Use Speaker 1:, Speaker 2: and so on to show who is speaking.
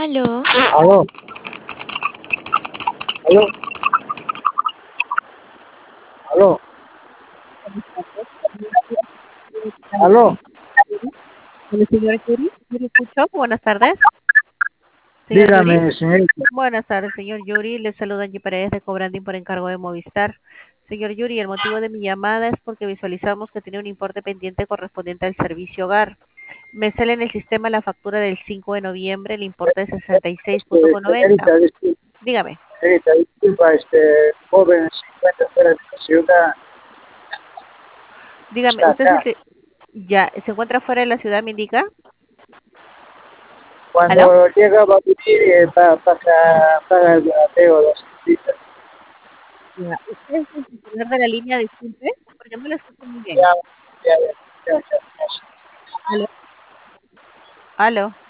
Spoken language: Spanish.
Speaker 1: Aló,
Speaker 2: Aló, aló, aló, aló,
Speaker 3: El señor Yuri, Yuri Pucho, buenas tardes. Señor Yuri,
Speaker 2: dígame, señorita.
Speaker 3: buenas tardes, señor Yuri. Le saluda Angie Paredes de Cobranding por encargo de Movistar. Señor Yuri, el motivo de mi llamada es porque visualizamos que tiene un importe pendiente correspondiente al servicio hogar. Me sale en el sistema la factura del 5 de noviembre, el importe de 66,90. Dígame,
Speaker 2: Señorita, disculpa, joven se encuentra fuera de la ciudad,
Speaker 3: dígame,
Speaker 2: está
Speaker 3: usted es el
Speaker 2: acá.
Speaker 3: que ya se encuentra fuera de la ciudad, me indica. ¿Aló?
Speaker 2: Cuando llega va a venir, paga el ateo de las visitas.
Speaker 3: Ya, usted es el titular de la línea, disculpe, porque no lo escucho muy
Speaker 2: Ya,
Speaker 3: bien.
Speaker 2: ya, ya, ya, ya, ya.
Speaker 3: ¿Aló? ¿Aló?